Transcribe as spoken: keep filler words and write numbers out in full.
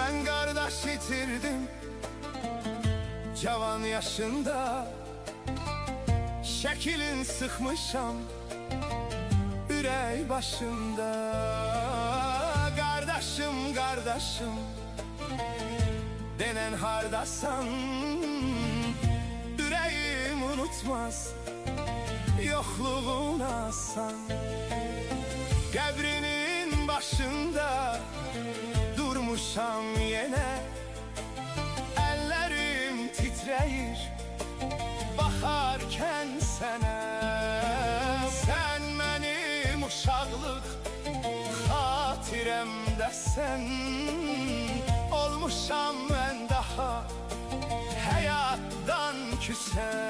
Ben kardeş yitirdim cavan yaşında, şekilin sıkmışam ürək başında. Kardeşim kardeşim denen hardasan, yüreğim unutmaz yokluğuna san. Qəbrinin başında durmuşam yine, ellerim titreyir bakarken sənə. Sen benim uşaqlıq xatirəmdəsən, olmuşam ben daha hayattan küsən.